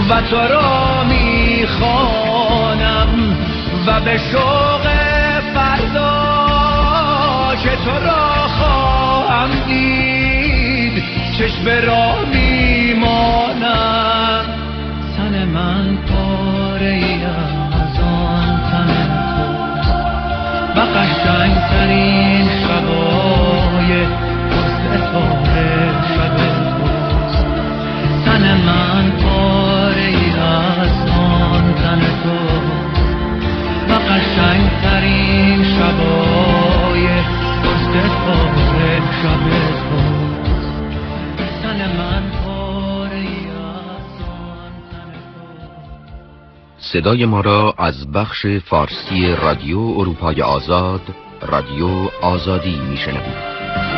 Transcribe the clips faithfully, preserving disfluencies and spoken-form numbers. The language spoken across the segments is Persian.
و تو را میخوانم و به شوق فردا که تو را خواهم دید چشم را میمانم. تن من پاره ای از آن تن توست و قشنگترین شبای پرستاره شب توست. تن من پاره ای از آن تن توست و قشنگترین شبای پرستاره شب توست. تن من پاره ای از آن تن توست. صدای ما را از بخش فارسی رادیو اروپای آزاد، رادیو آزادی میشنوید.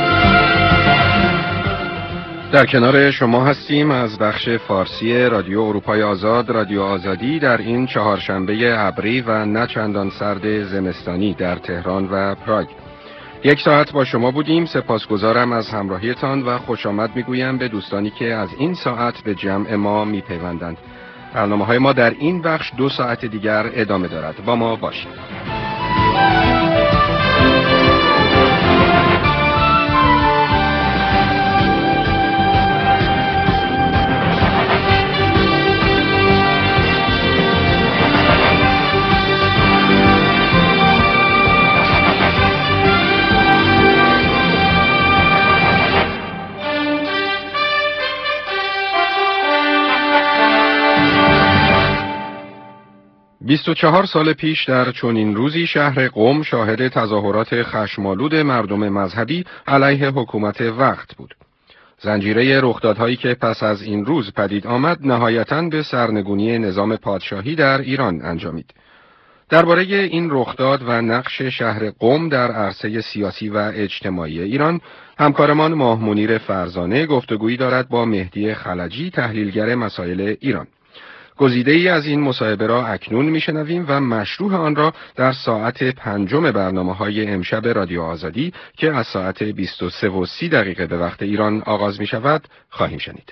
در کنار شما هستیم از بخش فارسی رادیو اروپای آزاد، رادیو آزادی، در این چهارشنبه ابری و نه چندان سرد زمستانی در تهران و پراگ. یک ساعت با شما بودیم. سپاسگزارم از همراهیتان و خوش آمد میگویم به دوستانی که از این ساعت به جمع ما میپیوندند. برنامه‌های ما در این بخش دو ساعت دیگر ادامه دارد. با ما باشید. بیست و چهار سال پیش در چنین روزی شهر قم شاهد تظاهرات خشمالود مردم مذهبی علیه حکومت وقت بود. زنجیره رخدادهایی که پس از این روز پدید آمد نهایتاً به سرنگونی نظام پادشاهی در ایران انجامید. درباره این رخداد و نقش شهر قم در عرصه سیاسی و اجتماعی ایران، همکارمان ماه منیر فرزانه گفتگویی دارد با مهدی خلجی، تحلیلگر مسائل ایران. گزیده ای از این مصاحبه را اکنون میشنویم و مشروح آن را در ساعت پنجم برنامه‌های امشب رادیو آزادی که از ساعت بیست و سه و سی دقیقه به وقت ایران آغاز می شود خواهیم شنید.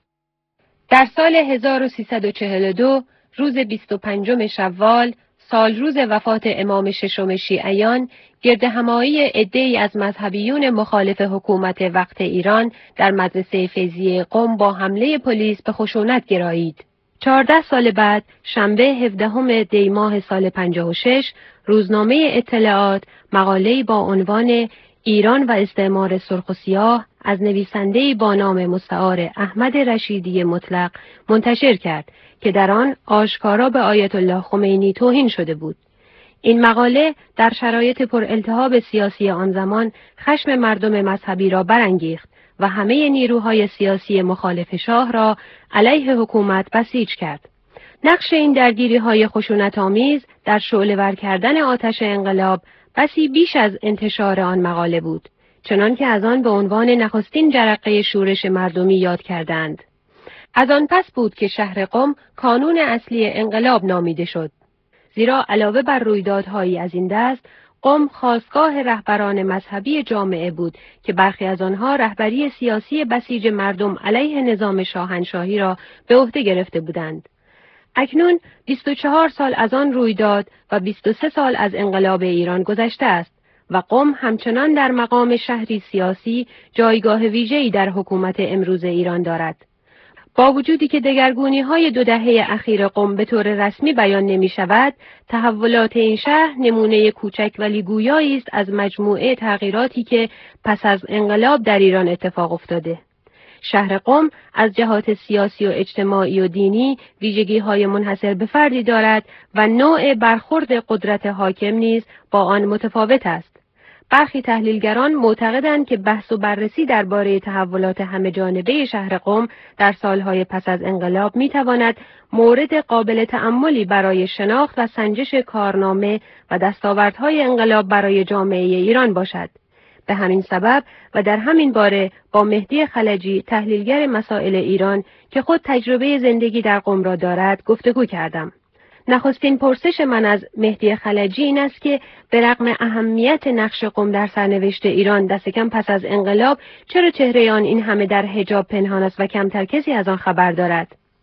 در سال هزار و سیصد و چهل و دو روز بیست و پنجم شوال، سال روز وفات امام ششم شیعیان، گرد همایی عده‌ای از مذهبیون مخالف حکومت وقت ایران در مدرسه فیضیه قم با حمله پلیس به خشونت گرایید. چهارده سال بعد، شنبه هفدهم دی ماه سال پنجاه و شش، روزنامه اطلاعات مقاله‌ای با عنوان ایران و استعمار سرخ و سیاه از نویسنده‌ای با نام مستعار احمد رشیدی مطلق منتشر کرد که در آن آشکارا به آیت الله خمینی توهین شده بود. این مقاله در شرایط پرالتهاب سیاسی آن زمان خشم مردم مذهبی را برانگیخت و همه نیروهای سیاسی مخالف شاه را علیه حکومت بسیج کرد. نقش این درگیری‌های خشونت‌آمیز در شعله‌ور کردن آتش انقلاب بسی بیش از انتشار آن مقاله بود، چنان که از آن به عنوان نخستین جرقه شورش مردمی یاد کردند. از آن پس بود که شهر قم کانون اصلی انقلاب نامیده شد، زیرا علاوه بر رویدادهایی از این دست، قم خاستگاه رهبران مذهبی جامعه بود که برخی از آنها رهبری سیاسی بسیج مردم علیه نظام شاهنشاهی را به عهده گرفته بودند. اکنون بیست و چهار سال از آن رویداد و بیست و سه سال از انقلاب ایران گذشته است و قم همچنان در مقام شهری سیاسی جایگاه ویژه‌ای در حکومت امروز ایران دارد. با وجودی که دگرگونی‌های دو دهه اخیر قم به طور رسمی بیان نمی‌شود، تحولات این شهر نمونه کوچک ولی گویایی است از مجموعه تغییراتی که پس از انقلاب در ایران اتفاق افتاده. شهر قم از جهات سیاسی و اجتماعی و دینی ویژگی‌های منحصر به فردی دارد و نوع برخورد قدرت حاکم نیز با آن متفاوت است. برخی تحلیلگران معتقدند که بحث و بررسی درباره تحولات همه جانبه شهر قم در سالهای پس از انقلاب میتواند مورد قابل تأملی برای شناخت و سنجش کارنامه و دستاوردهای انقلاب برای جامعه ایران باشد. به همین سبب و در همین باره با مهدی خلجی، تحلیلگر مسائل ایران که خود تجربه زندگی در قم را دارد، گفتگو کردم. نخستین پرسش من از مهدی خلجی این است که به رغم اهمیت نقش قم در سرنوشت ایران دست کم پس از انقلاب، چرا چهره آن این همه در حجاب پنهان است و کمتر کسی از آن خبر دارد؟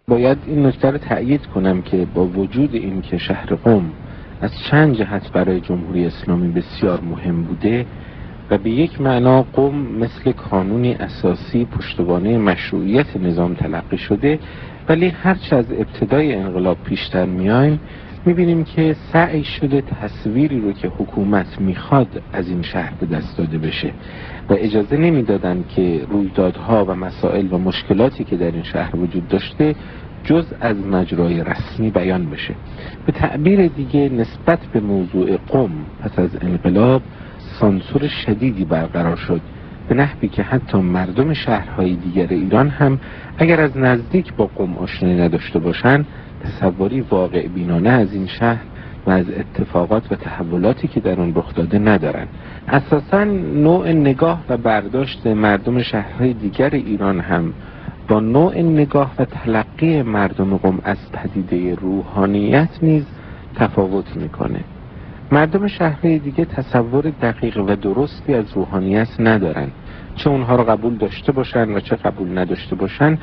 باید این نکته رو تأیید کنم که با وجود این که شهر قم از چند جهت برای جمهوری اسلامی بسیار مهم بوده و به یک معنا قم مثل کانونی اساسی پشتوانه مشروعیت نظام تلقی شده، ولی هرچه از ابتدای انقلاب پیشتر میایم میبینیم که سعی شده تصویری رو که حکومت میخواد از این شهر به دست داده بشه و اجازه نمیدادن که رویدادها و مسائل و مشکلاتی که در این شهر وجود داشته جز از مجرای رسمی بیان بشه. به تعبیر دیگه نسبت به موضوع قم پس از انقلاب سانسور شدیدی برقرار شد، به نحوی که حتی مردم شهرهای دیگر ایران هم اگر از نزدیک با قم آشنایی نداشته باشند تصوری واقع بینانه از این شهر و از اتفاقات و تحولاتی که در آن رخ داده ندارند. اساساً نوع نگاه و برداشت مردم شهرهای دیگر ایران هم با نوع نگاه و تلقی مردم قم از پدیده روحانیت نیز تفاوت میکنه. مردم شهرهای دیگه تصور دقیق و درستی از روحانیت ندارن، چه اونها رو قبول داشته باشن و چه قبول نداشته باشن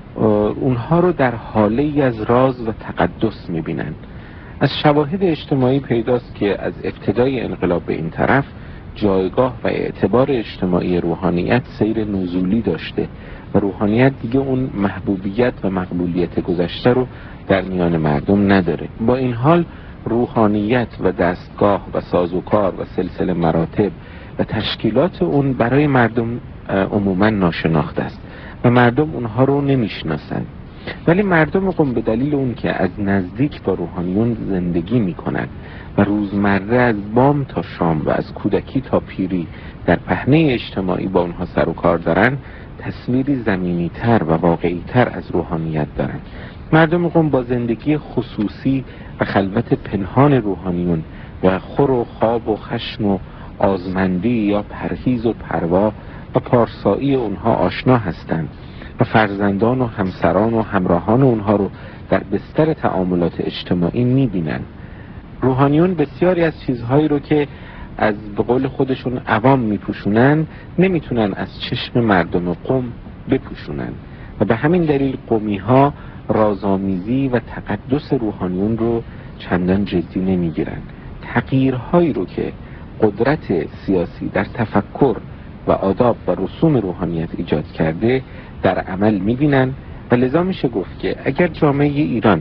اونها رو در حاله از راز و تقدس میبینن. از شواهد اجتماعی پیداست که از ابتدای انقلاب به این طرف جایگاه و اعتبار اجتماعی روحانیت سیر نزولی داشته و روحانیت دیگه اون محبوبیت و مقبولیت گذشته رو در میان مردم نداره. با این حال روحانیت و دستگاه و سازوکار و سلسله مراتب و تشکیلات اون برای مردم عموما ناشناخته است و مردم اونها رو نمیشناسن. ولی مردم قم به دلیل اون که از نزدیک با روحانیون زندگی میکنن و روزمره از بام تا شام و از کودکی تا پیری در پهنه اجتماعی با اونها سر و کار دارن، تصویری زمینی تر و واقعی تر از روحانیت دارن. مردم قم با زندگی خصوصی و خلوت پنهان روحانیون و خور و خواب و خشم و آزمندی یا پرهیز و پروا و پارسایی اونها آشنا هستند و فرزندان و همسران و همراهان اونها رو در بستر تعاملات اجتماعی میبینن. روحانیون بسیاری از چیزهایی رو که از به قول خودشون عوام میپوشونن نمیتونن از چشم مردم قم بپوشونن و به همین دلیل قمی ها رازآمیزی و تقدس روحانیون رو چندان جدی نمیگیرن. تغییرهایی رو که قدرت سیاسی در تفکر و آداب و رسوم روحانیت ایجاد کرده در عمل میبینن و لذا میشه گفت که اگر جامعه ایران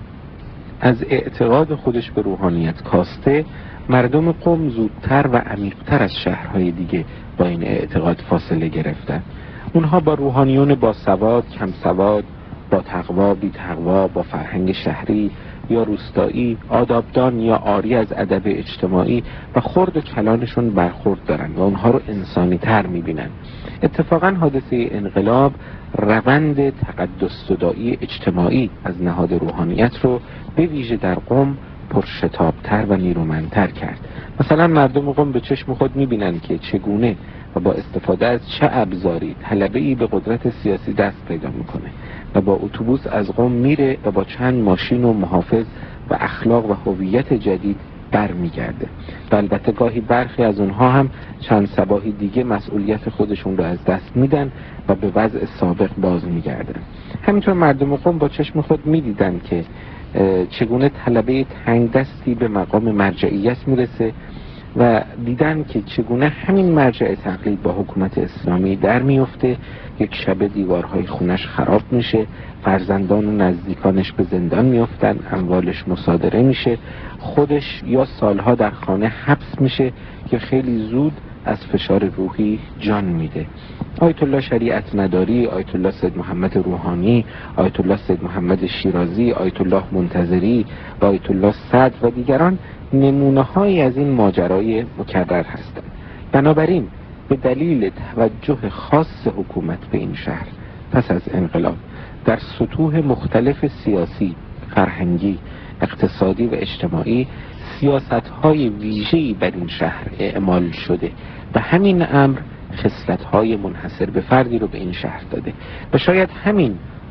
از اعتقاد خودش به روحانیت کاسته، مردم قم زودتر و عمیق‌تر از شهرهای دیگه با این اعتقاد فاصله گرفتن. اونها با روحانیون با سواد، کم سواد، با تقوا، بی تقوا، با فرهنگ شهری یا روستایی، آدابدان یا عاری از ادب اجتماعی و خرد و کلانشون برخورد دارن و اونها رو انسانی تر میبینن. اتفاقا حادثه انقلاب روند تقدس زدایی اجتماعی از نهاد روحانیت رو به ویژه در قم پرشتابتر و نیرومندتر کرد. مثلا مردم قم به چشم خود میبینن که چگونه و با استفاده از چه ابزاری طلبه‌ای به قدرت سیاسی دست پیدا میکنه و با اتوبوس از قم میره و با چند ماشین و محافظ و اخلاق و هویت جدید برمیگرده. و البته گاهی برخی از اونها هم چند صباحی دیگه مسئولیت خودشون رو از دست میدن و به وضع سابق باز میگردن. همینطور مردم قم با چشم خود میدیدن که چگونه طلبه تنگ دستی به مقام مرجعیت میرسه و دیدن که چگونه همین مرجع تقلید با حکومت اسلامی در میفته. یک شب دیوارهای خونش خراب میشه، فرزندان و نزدیکانش به زندان میفتن، اموالش مصادره میشه، خودش یا سالها در خانه حبس میشه که خیلی زود از فشار روحی جان میده. آیت الله شریعت مداری، آیت الله سید محمد روحانی، آیت الله سید محمد شیرازی، آیت الله منتظری و آیت الله صدر و دیگران نمونه هایی از این ماجرای مکرر هستند. بنابراین به دلیل توجه خاص حکومت به این شهر پس از انقلاب در سطوح مختلف سیاسی، فرهنگی، اقتصادی و اجتماعی سیاست‌های ویژه‌ای بر این شهر اعمال شده و همین امر خصلت‌های منحصر به فردی رو به این شهر داده و شاید همین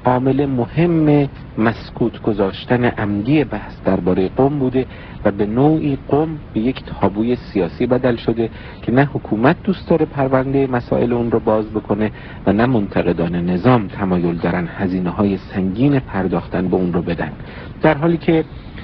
عامل مهم مسکوت گذاشتن عمدی بحث درباره قم بوده و به نوعی قم به یک تابوی سیاسی بدل شده که نه حکومت دوست داره پرونده مسائل اون رو باز بکنه و نه منتقدان نظام تمایل دارن هزینه های سنگین پرداختن به اون رو بدن، در حالی که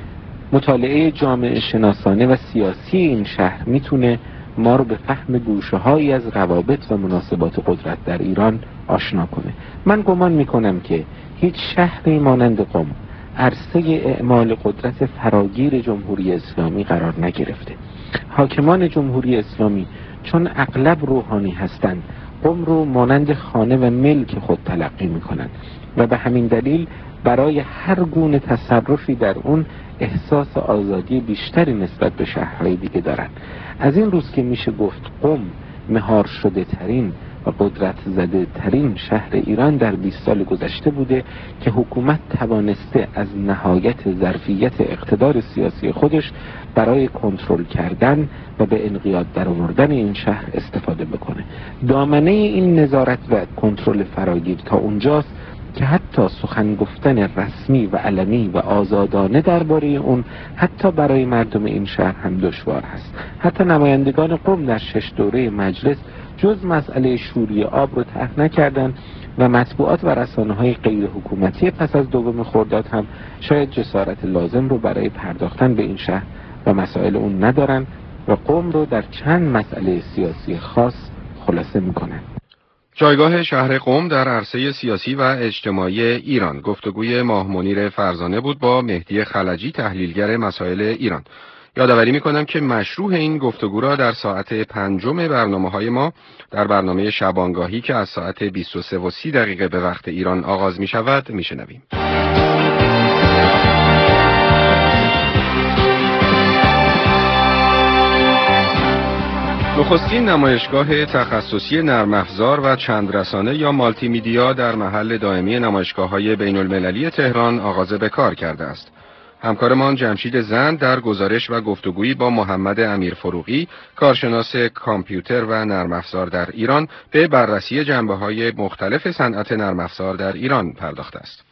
مطالعه جامعه شناسانه و سیاسی این شهر میتونه ما رو به فهم گوشه هایی از روابط و مناسبات قدرت در ایران آشنا کنه. من گمان میکنم که هیچ شهری مانند قم عرصه اعمال قدرت فراگیر جمهوری اسلامی قرار نگرفته. حاکمان جمهوری اسلامی چون اغلب روحانی هستند، قم رو مانند خانه و ملک خود تلقی میکنند و به همین دلیل برای هر گونه تصرفی در اون احساس آزادی بیشتری نسبت به شهرهای دیگه دارن. از این روز که میشه گفت قم مهار شده ترین و قدرت زده ترین شهر ایران در بیست سال گذشته بوده که حکومت توانسته از نهایت ظرفیت اقتدار سیاسی خودش برای کنترل کردن و به انقیاد درآوردن این شهر استفاده بکنه. دامنه این نظارت و کنترل فراگیر تا اونجاست که حتی سخن گفتن رسمی و علمی و آزادانه درباره اون حتی برای مردم این شهر هم دشوار هست. حتی نمایندگان قم در شش دوره مجلس جز مسئله شوری آب رو طرح نکردن و مطبوعات و رسانه‌های غیر حکومتی پس از دوم خرداد هم شاید جسارت لازم رو برای پرداختن به این شهر و مسائل اون ندارن و قم رو در چند مسئله سیاسی خاص خلاصه میکنن. جایگاه شهر قم در عرصه سیاسی و اجتماعی ایران. گفتگوی ماه منیر فرزانه بود با مهدی خلجی، تحلیلگر مسائل ایران. یادآوری میکنم که مشروع این گفتگو را در ساعت پنجم برنامه‌های ما در برنامه شبانگاهی که از ساعت بیست و سه و سی دقیقه به وقت ایران آغاز می شود میشنویم. نخستین نمایشگاه تخصصی نرم افزار و چند رسانه یا مالتی میدیا در محل دائمی نمایشگاه‌های بین المللی تهران آغاز به کار کرده است. همکارمان جمشید زند در گزارش و گفتگویی با محمد امیر فروغی، کارشناس کامپیوتر و نرم افزار در ایران، به بررسی جنبه‌های مختلف صنعت نرم افزار در ایران پرداخته است.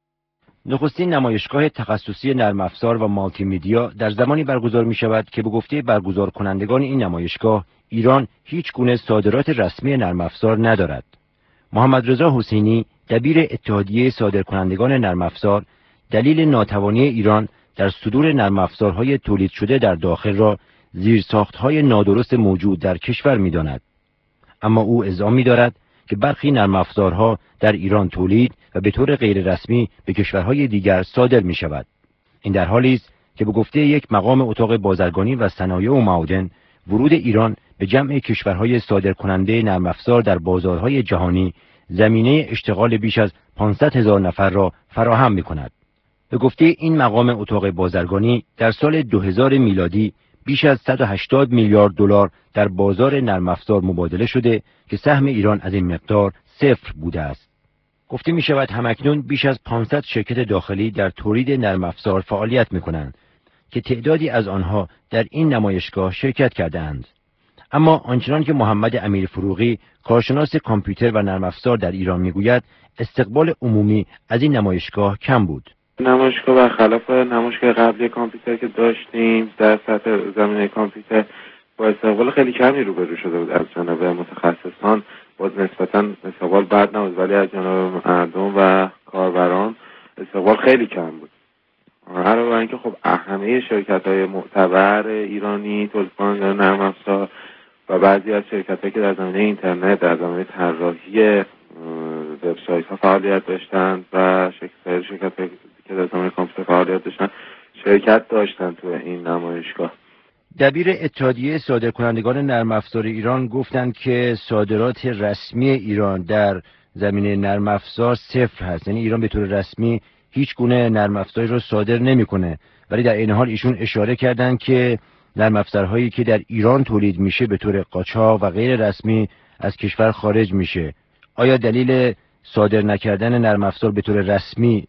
نخستین نمایشگاه تخصصی نرم افزار و مالتی میدیا در زمانی برگزار می شود که به گفته برگزار کنندگان این نمایشگاه، ایران هیچ گونه صادرات رسمی نرم افزار ندارد. محمد رضا حسینی، دبیر اتحادیه صادرکنندگان نرم افزار، دلیل ناتوانی ایران در صدور نرم افزارهای تولید شده در داخل را زیرساختهای نادرست موجود در کشور می‌داند. اما او اذعان می‌دارد که برخی نرم افزارها در ایران تولید و به طور غیر رسمی به کشورهای دیگر صادر می شود. این در حالی است که به گفته یک مقام اتاق بازرگانی و صنایع و معادن، ورود ایران به جمع کشورهای صادرکننده نرم افزار در بازارهای جهانی زمینه اشتغال بیش از پانصد هزار نفر را فراهم می کند. به گفته این مقام اتاق بازرگانی، در سال دو هزار میلادی بیش از صد و هشتاد میلیارد دلار در بازار نرم افزار مبادله شده که سهم ایران از این مقدار صفر بوده است. گفته می شود همکنون بیش از پانصد شرکت داخلی در تولید نرم افزار فعالیت می کنند که تعدادی از آنها در این نمایشگاه شرکت کرده اند. اما آنچنان که محمد امیر فروغی، کارشناس کامپیوتر و نرم افزار در ایران می گوید، استقبال عمومی از این نمایشگاه کم بود. نمایشگاه برخلاف نمایشگاه قبلی کامپیوتر که داشتیم در سطح زمینه کامپیوتر با استقبال خیلی کمی روبرو شده بود از جانب متخصصان. باز نسبتاً استقبال بد نبود، ولی از جانب مردم و کاربران استقبال خیلی کم بود. علاوه بر اینکه خب همه شرکت‌های معتبر ایرانی تولید کننده نرم افزار و بعضی از شرکت‌هایی که در زمینه اینترنت، در زمینه طراحی وبسایت‌ها فعالیت داشتند و شرکت‌های شرکت‌هایی که در زمینه کامپیوتر فعالیت داشتند شرکت داشتند تو این نمایشگاه. دبیر اتحادیه صادرکنندگان نرم افزار ایران گفتند که صادرات رسمی ایران در زمینه نرم افزار صفر هست، یعنی ایران به طور رسمی هیچ گونه نرم افزاری رو صادر نمیکنه، ولی در این حال ایشون اشاره کردند که نرم افزارهایی که در ایران تولید میشه به طور قاچاق و غیر رسمی از کشور خارج میشه. آیا دلیل صادر نکردن نرم افزار به طور رسمی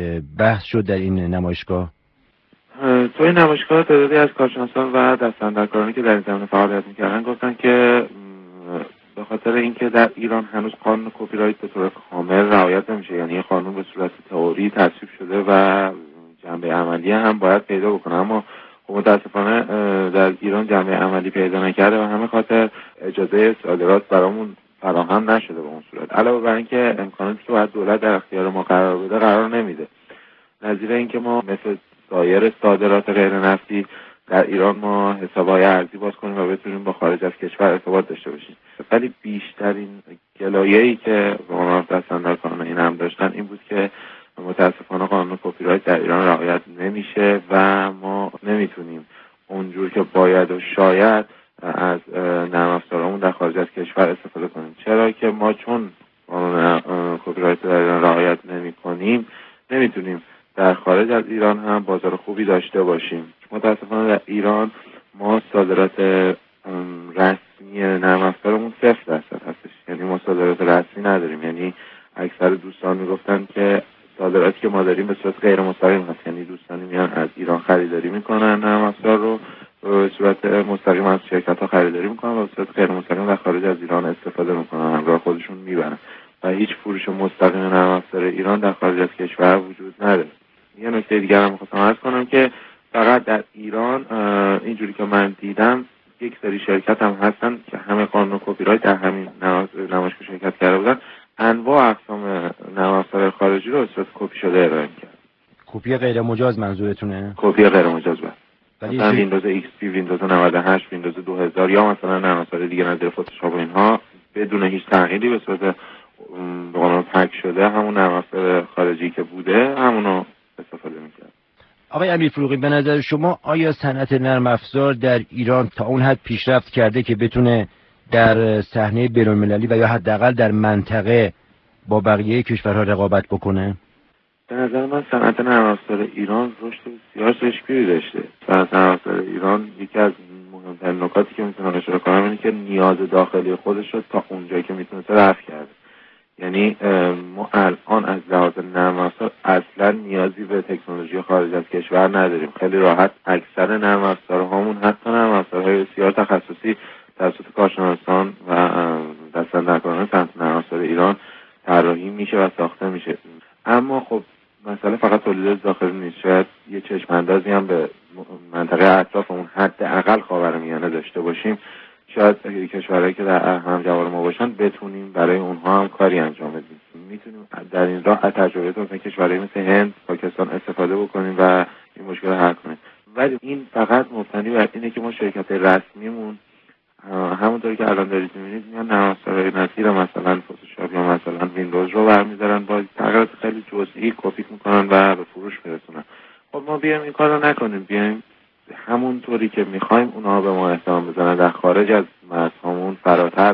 بحث شد در این نمایشگاه؟ تو این نمایشگاه تعدادی از کارشناسان و دستاندرکارانی که در این زمینه فعالیت میکردن گفتن که به خاطر اینکه در ایران هنوز قانون کپی رایت به طور کامل رعایت نمیشه. یعنی قانون به صورت تئوری تصویب شده و جنبه عملی هم باید پیدا بکنه، اما خب متاسفانه در ایران جنبه عملی پیدا نکرده و همه خاطر اجازه صادرات برامون فراهم نشده به اون صورت. علاوه بر اینکه امکاناتی که باید دولت در اختیار ما قرار بده قرار نمیده. نظیر اینکه ما مثل سایر صادرات غیر نفتی در ایران ما حساب‌های ارزی باز کنیم و بتونیم با خارج از کشور ارتباط داشته باشیم. ولی بیشترین گلایه‌ای که ما دستاندرکاران این هم داشتن این بود که متاسفانه قانون کپی رایت در ایران رعایت نمیشه و ما نمیتونیم اونجور که باید و شاید از نرم افزارمون در خارج از کشور استفاده کنیم. چرا که ما چون قانون کپی رایت در ایران رعایت نمی‌کنیم نمیتونیم در خارج از ایران هم بازار خوبی داشته باشیم. متاسفانه در ایران ما صادرات رسمی نرم افزارمون صفر درصد هستش. یعنی ما صادرات رسمی نداریم. یعنی اکثر دوستان میگفتن که صادراتی که ما داریم به صورت غیر مستقیم هست. یعنی دوستانی میان از ایران خریداری میکنن نرم افزار رو، به صورت مستقیم از شرکت‌ها خریداری میکنن و به صورت غیر مستقیم در خارج از ایران استفاده میکنن، همراه خودشون میبرن و هیچ فروش مستقیم نرم افزار ایران در خارج از کشور وجود نداره. یه نکته دیگر هم می‌خواستم عرض کنم که فقط در ایران اینجوری که من دیدم یک سری شرکت هم هستن که همه قانون کپی رایت در همین نمایشگاه شرکت کرده بودن، انواع اقسام نرم افزار خارجی رو به صورت کپی شده ارائه می‌کردن. کپی غیر مجاز منظورتونه؟ کپی غیر مجاز بود. ولی مثلا ویندوز ایکس پی، ویندوز نود و هشت، ویندوز دو هزار یا مثلا نرم افزار دیگه نظیر فتوشاپ و اینها بدون هیچ تغییری به صورت به قانون پک شده همون نرم افزار خارجی که بوده همونو استفاده می‌کرد. آقای امیرفروغی، به نظر شما آیا صنعت نرم افزار در ایران تا اون حد پیشرفت کرده که بتونه در صحنه بین‌المللی و یا حداقل در منطقه با بقیه کشورها رقابت بکنه؟ به نظر من صنعت نرم افزار ایران رشد بسیار چشمگیری داشته. صنعت نرم افزار ایران یکی از مهمترین نکاتی که میتونم اشاره کنم اینه که نیاز داخلی خودش رو تا اونجایی که میتونه رفع کرده. یعنی ما الان از لحاظ نرم افزار اصلا نیازی به تکنولوژی خارج از کشور نداریم. خیلی راحت اکثر نرم افزارهامون حتی نرم افزارهای بسیار تخصصی توسط کارشناسان و دستاندرکاران صنعت نرم افزار ایران طراحی میشه و ساخته میشه. اما خب مسئله فقط تولید داخلی نیست. شاید یه چشم اندازی هم به منطقه اطرافمون حداقل خاورمیانه داشته باشیم. شاید کشورهایی که در همجوار ما باشن بتونیم برای اونها هم کاری انجام بدیم. میتونیم در این راه از تجربیات مثل کشورهایی مثل هند، پاکستان استفاده بکنیم و این مشکل حل کنیم. ولی این فقط مبتنی بر اینه که ما شرکت رسمیمون همونطوری که الان دارید می‌بینید میان نرم افزارهای نظیر مثلا فتوشاپ یا مثلا ویندوز رو برمی‌دارن با تغییرات خیلی جزئی کپی می‌کنن و به فروش میرسونن. خب ما بیایم این کارو نکنیم، بیایم همونطوری که می‌خوایم اونها به ما احترام بزنن، در خارج از مرزهامون فراتر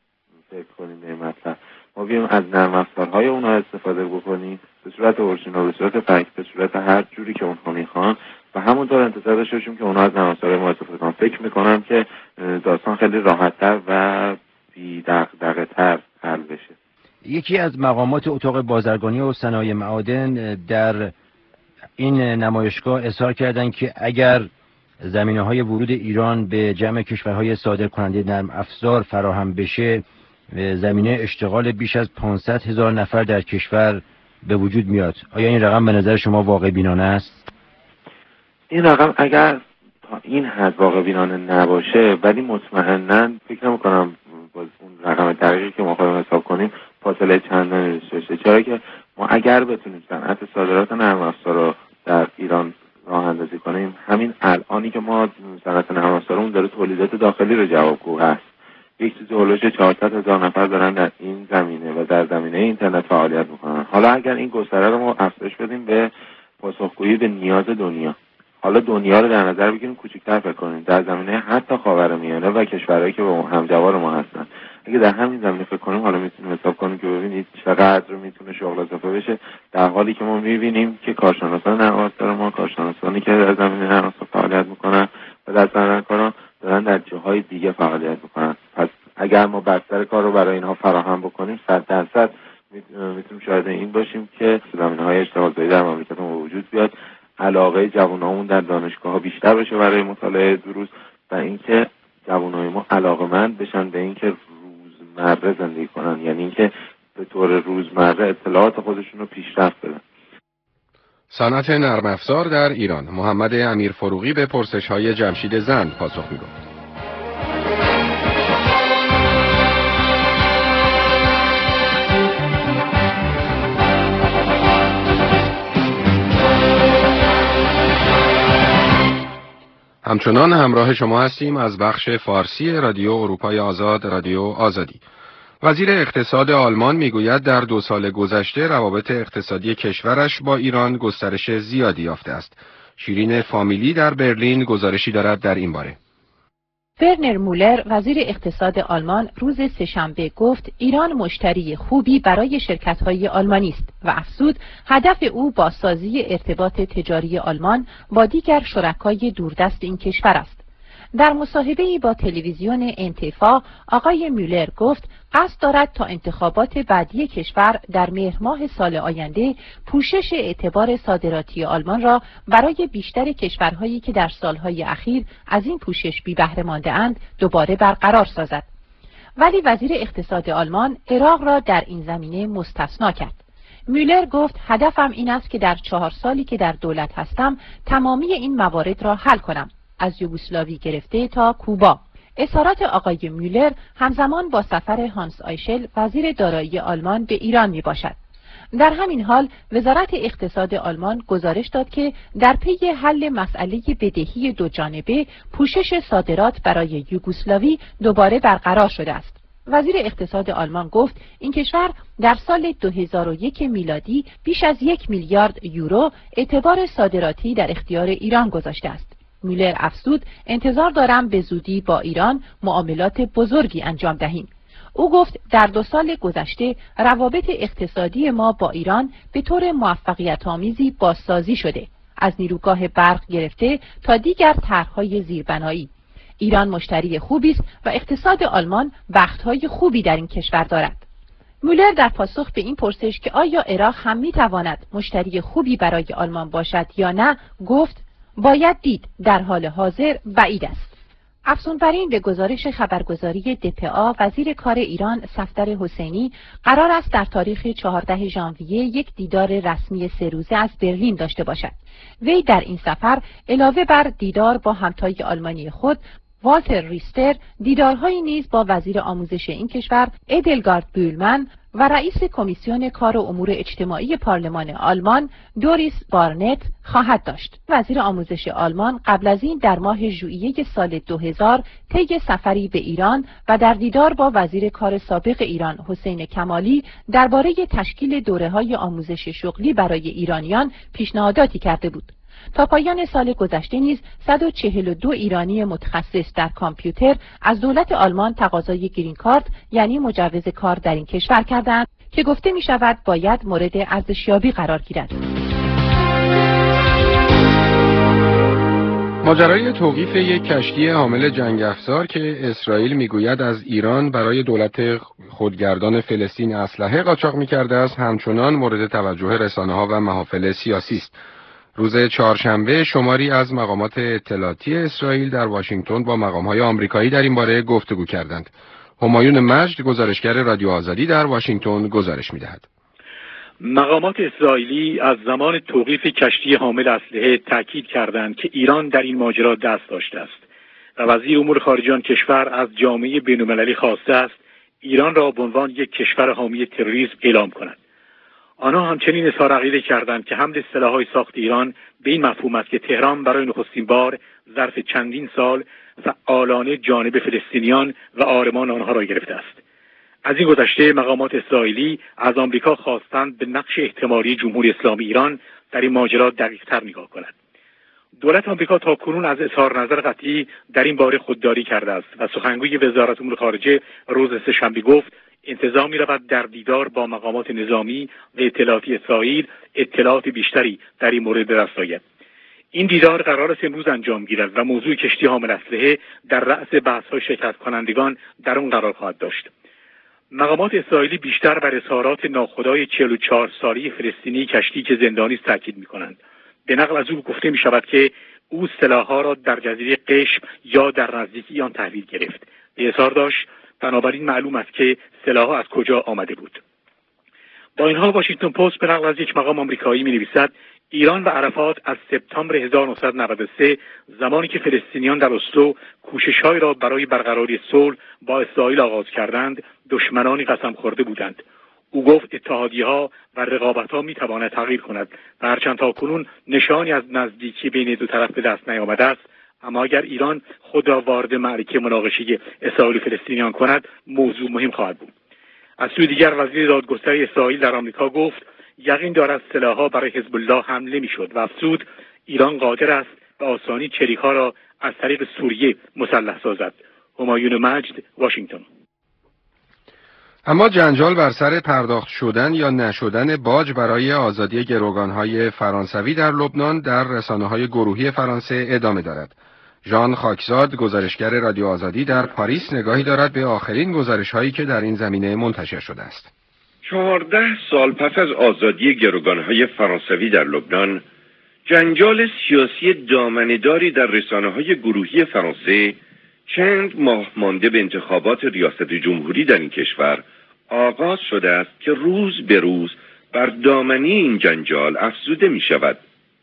فکر کنیم به این مطلب. ما بیایم از نرم افزارهای اونها استفاده بکنیم به صورت اورجینال، به صورت پک، به صورت هر جوری که اونها می‌خوان و همونطور انتظار داشته باشیم که اونها از نرم افزارهای ما استفاده کنن. فکر می‌کنم که داستان خیلی راحت‌تر و بی دغدغه‌تر حل بشه. یکی از مقامات اتاق بازرگانی و صنایع معادن در این نمایشگاه اظهار کردند که اگر زمینه‌های ورود ایران به جمع کشورهای صادرکننده نرم افزار فراهم بشه، زمینه اشتغال بیش از پانصد هزار نفر در کشور به وجود میاد. آیا این رقم به نظر شما واقع بینانه است؟ این رقم اگر تا این حد واقع بینانه نباشه، ولی مطمئناً فکر نمی‌کنم با اون رقم دقیقی که ما خواهیم حساب کنیم فاصله چندانی داشته باشه. چرا که ما اگر بتونیم صنعت صادرات نرم افزار رو در ایران راه اندازی کنیم، همین الانی که ما صنعت نرم افزارمون داره تولیدات داخلی رو جوابگو هست. یک چیز هولوش چهارصد هزار نفر دارن در این زمینه و در زمینه اینترنت فعالیت میکنن. حالا اگر این گستره رو ما افزایش بدیم به پاسخگویی به نیاز دنیا، حالا دنیا رو در نظر بگیریم کوچکتر فکر کنیم، در زمینه حتی خاورمیانه و کشورهایی که با همجوار ما هستن، اگه در همین زمینه فکر کنیم، حالا میتونیم حساب کنیم که ببینید چقدر میتونه شغل اضافه بشه، در حالی که ما میبینیم که کارشناسان نرم افزار ما، کارشناسانی که در زمینه نرم افزار فعالیت میکنن و دستاندرکاران دارن در جاهای دیگه فعالیت میکنن. پس اگر ما بستر کار رو برای اینها فراهم بکنیم، صد درصد میتونیم شاهد این باشیم که زمینه‌های اشتغال زایی در مملکت ما وجود بیاد، علاقه جوانامون در دانشگاه‌ها بیشتر بشه برای مطالعه دروس و اینکه جوانای ما علاقه‌مند بشن به اینکه روزمره زندگی کنن، یعنی اینکه به طور روزمره اطلاعات خودشون رو پیشرفت بدن. صنعت نرم افزار در ایران. محمد امیر فروغی به پرسش‌های جمشید زند پاسخ می‌داد. همچنان همراه شما هستیم از بخش فارسی رادیو اروپای آزاد، رادیو آزادی. وزیر اقتصاد آلمان میگوید در دو سال گذشته روابط اقتصادی کشورش با ایران گسترش زیادی یافته است. شیرین فامیلی در برلین گزارشی دارد در این باره. ورنر مولر وزیر اقتصاد آلمان روز سه‌شنبه گفت ایران مشتری خوبی برای شرکت‌های آلمانی است و افزود هدف او بازسازی ارتباط تجاری آلمان با دیگر شرکای دوردست این کشور است. در مصاحبه‌ای با تلویزیون انتفاع آقای مولر گفت قصد دارد تا انتخابات بعدی کشور در مهر ماه سال آینده پوشش اعتبار صادراتی آلمان را برای بیشتر کشورهایی که در سالهای اخیر از این پوشش بی بهره مانده‌اند دوباره برقرار سازد. ولی وزیر اقتصاد آلمان عراق را در این زمینه مستثنا کرد. مولر گفت هدفم این است که در چهار سالی که در دولت هستم تمامی این موارد را حل کنم، از یوگسلاوی گرفته تا کوبا. اظهارات آقای مولر همزمان با سفر هانس آیشل وزیر دارایی آلمان به ایران می باشد. در همین حال وزارت اقتصاد آلمان گزارش داد که در پی حل مسئله بدهی دو جانبه پوشش صادرات برای یوگسلاوی دوباره برقرار شده است. وزیر اقتصاد آلمان گفت این کشور در سال دو هزار و یک میلادی بیش از یک میلیارد یورو اعتبار صادراتی در اختیار ایران گذاشته است. مولر افزود انتظار دارم به زودی با ایران معاملات بزرگی انجام دهیم. او گفت در دو سال گذشته روابط اقتصادی ما با ایران به طور موفقیت آمیزی بازسازی شده، از نیروگاه برق گرفته تا دیگر طرح‌های زیربنایی. ایران مشتری خوبی است و اقتصاد آلمان بخت‌های خوبی در این کشور دارد. مولر در پاسخ به این پرسش که آیا عراق هم می‌تواند مشتری خوبی برای آلمان باشد یا نه، گفت باید دید، در حال حاضر بعید است. افزون بر این به گزارش خبرگزاری دپا وزیر کار ایران صفدر حسینی قرار است در تاریخ چهاردهم ژانویه یک دیدار رسمی سه روزه از برلین داشته باشد. وی در این سفر علاوه بر دیدار با همتای آلمانی خود والتر ریستر دیدارهایی نیز با وزیر آموزش این کشور ادلگارد بولمن و رئیس کمیسیون کار و امور اجتماعی پارلمان آلمان دوریس بارنت خواهد داشت. وزیر آموزش آلمان قبل از این در ماه ژوئیه سال دو هزار طی سفری به ایران و در دیدار با وزیر کار سابق ایران حسین کمالی درباره تشکیل دوره‌های آموزش شغلی برای ایرانیان پیشنهاداتی کرده بود. تا پایان سال گذشته نیز صد و چهل و دو ایرانی متخصص در کامپیوتر از دولت آلمان تقاضای گرین کارت یعنی مجوز کار در این کشور کردند که گفته می شود باید مورد ارزشیابی قرار گیرد. ماجرای توقیف یک کشتی حامل جنگ افزار که اسرائیل میگوید از ایران برای دولت خودگردان فلسطین اسلحه قاچاق می‌کرده است همچنان مورد توجه رسانه‌ها و محافل سیاسی است. روز چهارشنبه شماری از مقامات اطلاعاتی اسرائیل در واشنگتن با مقام‌های آمریکایی در این باره گفتگو کردند. همایون مجد گزارشگر رادیو آزادی در واشنگتن گزارش می‌دهد. مقامات اسرائیلی از زمان توقیف کشتی حامل اسلحه تاکید کردند که ایران در این ماجرا دست داشته است و وزیر امور خارجه آن کشور از جامعه بین‌المللی خواسته است ایران را به عنوان یک کشور حامی تروریسم اعلام کند. آنها همچنین اظهار عقیده کردند که حمل سلاح‌های ساخت ایران به این مفهوم است که تهران برای نخستین بار ظرف چندین سال فعالانه جانب فلسطینیان و آرمان آنها را گرفته است. از این گذشته مقامات اسرائیلی از آمریکا خواستند به نقش احتمالی جمهوری اسلامی ایران در این ماجرا دقیق‌تر نگاه کند. دولت آمریکا تاکنون از اظهار نظر قطعی در این باره خودداری کرده است و سخنگوی وزارت امور خارجه روز سه‌شنبه گفت انتظار می‌رود در دیدار با مقامات نظامی و اطلاعاتی اسرائیل اطلاعات بیشتری در این مورد به دست آید. این دیدار قرار است امروز انجام گیرد و موضوع کشتی حامل اسلحه در رأس بحث‌های شرکت کنندگان در آن قرار خواهد داشت. مقامات اسرائیلی بیشتر بر اظهارات ناخودآگاه چهل و چهار ساله فلسطینی کشتی که زندانی است تاکید می‌کنند. به نقل از او گفته می‌شود که او سلاح‌ها را در جزیره قشم یا در نزدیکی آن تحویل گرفت. به اظهار داشت بنابراین معلوم است که سلاح‌ها از کجا آمده بود. با این حال واشنگتن پست به نقل از یک مقام آمریکایی می‌نویسد ایران و عرفات از سپتامبر هزار و نهصد و نود و سه زمانی که فلسطینیان در اسلو کوشش‌هایی را برای برقراری صلح با اسرائیل آغاز کردند دشمنانی قسم خورده بودند. او گفت اتحادیه‌ها و رقابت‌ها می‌تواند تغییر کند و هرچند تاکنون نشانی از نزدیکی بین دو طرف به دست نیامده است، اما اگر ایران خود را وارد معرکه مناقشه اسرائیل و فلسطینیان کند موضوع مهم خواهد بود. از سوی دیگر وزیر دادگستری اسرائیل در آمریکا گفت یقین دارد سلاح‌ها برای حزب الله حمله می‌شد و افزود ایران قادر است به آسانی چریک‌ها را از طریق سوریه مسلح سازد. همایون مجد، واشنگتن. اما جنجال بر سر پرداخت شدن یا نشدن باج برای آزادی گروگان‌های فرانسوی در لبنان در رسانه‌های گروهی فرانسه ادامه دارد. ژان خاکزاد، گزارشگر رادیو آزادی در پاریس، نگاهی دارد به آخرین گزارش‌هایی که در این زمینه منتشر شده است. چهارده سال پس از آزادی گروگان‌های فرانسوی در لبنان، جنجال سیاسی دامنه‌داری در رسانه‌های گروهی فرانسه چند ماه مانده به انتخابات ریاست جمهوری در این کشور آغاز شده است که روز به روز بر دامنه این جنجال افزوده می شود.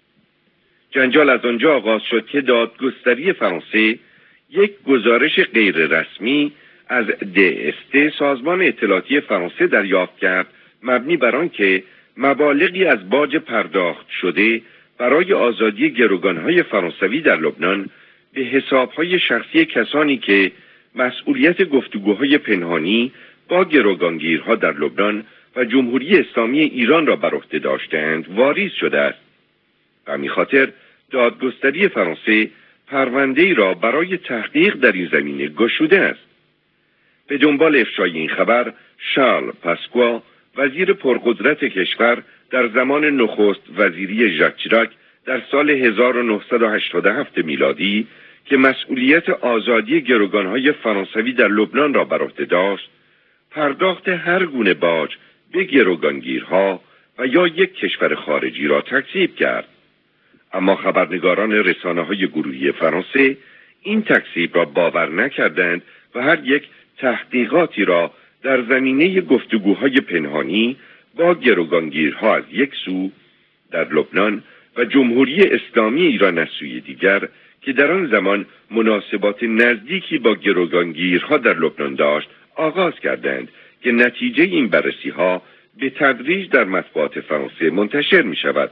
جنجال از آنجا آغاز شد که دادگستری فرانسه یک گزارش غیر رسمی از دست سازمان اطلاعاتی فرانسه دریافت کرد مبنی بر آنکه مبالغی از باج پرداخت شده برای آزادی گروگان‌های فرانسوی در لبنان به حساب‌های شخصی کسانی که مسئولیت گفتگوهای پنهانی با گروگانگیرها در لبنان و جمهوری اسلامی ایران را بر عهده داشتند واریز شده است. به همین خاطر دادگستری فرانسه پرونده‌ای را برای تحقیق در این زمینه گشوده است. به دنبال افشای این خبر، شارل پاسکوا، وزیر پرقدرت کشور در زمان نخست وزیری ژاک چیراک در سال هزار و نهصد و هشتاد و هفت میلادی که مسئولیت آزادی گروگان‌های فرانسوی در لبنان را بر عهده داشت، پرداخت هر گونه باج به گروگانگیرها و یا یک کشور خارجی را تکذیب کرد. اما خبرنگاران رسانه‌های گروهی فرانسه این تکذیب را باور نکردند و هر یک تحقیقاتی را در زمینه گفتگوهای پنهانی با گروگانگیرها از یک سو در لبنان و جمهوری اسلامی ایران از سوی دیگر که در آن زمان مناسبات نزدیکی با گروگانگیرها در لبنان داشت آغاز کردند که نتیجه این بررسی‌ها به تدریج در مطبوعات فرانسه منتشر می شود.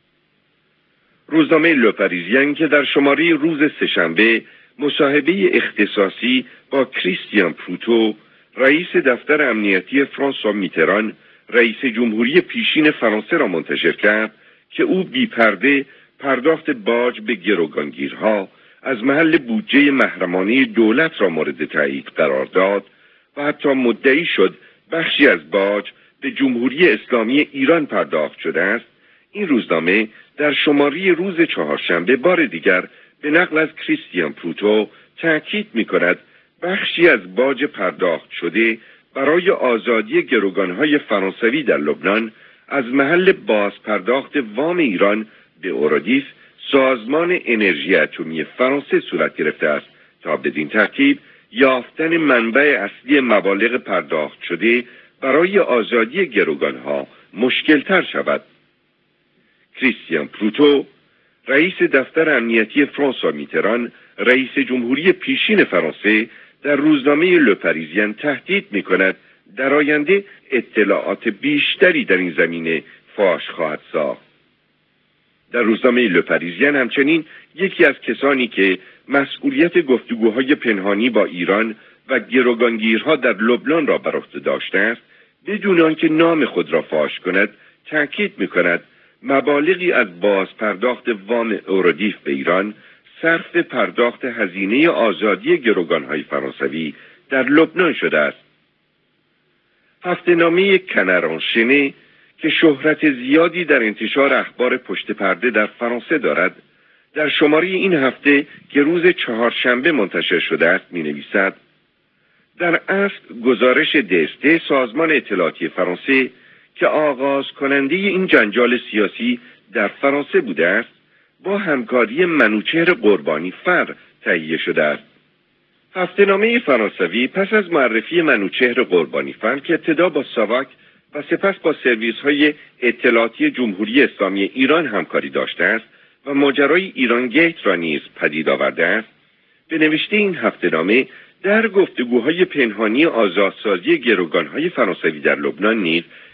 روزنامه لوپاریزین که در شماره روز سه‌شنبه مصاحبه اختصاصی با کریستیان پروتو، رئیس دفتر امنیتی فرانسوا میتران، رئیس جمهوری پیشین فرانسه را منتشر کرد که او بی پرده پرداخت باج به گروگانگیرها از محل بودجه محرمانه دولت را مورد تایید قرار داد و حتی مدعی شد بخشی از باج به جمهوری اسلامی ایران پرداخت شده است. این روزنامه در شماره روز چهارشنبه بار دیگر به نقل از کریستیان پروتو تأکید می کند بخشی از باج پرداخت شده برای آزادی گروگان‌های فرانسوی در لبنان از محل باز پرداخت وام ایران به اورودیف، سازمان انرژی اتمی فرانسه صورت گرفته است تا بدین ترتیب یافتن منبع اصلی مبالغ پرداخت شده برای آزادی گروگان‌ها مشکل‌تر شود. کریستیان پروتو، رئیس دفتر امنیتی فرانسوا میتران، رئیس جمهوری پیشین فرانسه، در روزنامه لوپاریزین تهدید می‌کند در آینده اطلاعات بیشتری در این زمینه فاش خواهد ساخت. در روزنامه لوپاریزین همچنین یکی از کسانی که مسئولیت گفتگوهای پنهانی با ایران و گروگانگیرها در لبنان را بر عهده داشته است، بدون آنکه نام خود را فاش کند، تأکید می‌کند مبالغی از باز پرداخت وام اورودیف به ایران صرف پرداخت هزینه آزادی گروگان‌های فرانسوی در لبنان شده است. هفته‌نامه کنرانشنه که شهرت زیادی در انتشار اخبار پشت پرده در فرانسه دارد، در شماره این هفته که روز چهارشنبه منتشر شده است می‌نویسد: در اصل گزارش دست سازمان اطلاعاتی فرانسه که آغاز کننده این جنجال سیاسی در فرانسه بوده است، با همکاری منوچهر قربانی فر تهیه شده است. هفته‌نامه فرانسوی پس از معرفی منوچهر قربانیفر که ابتدا با ساواک و سپس با سرویس‌های اطلاعاتی جمهوری اسلامی ایران همکاری داشته است و ماجرای ایران گیت را نیز پدید آورده است، به نوشته این هفته‌نامه در گفتگوهای پنهانی آزادسازی گروگان‌های فرانسوی در لبنان نیز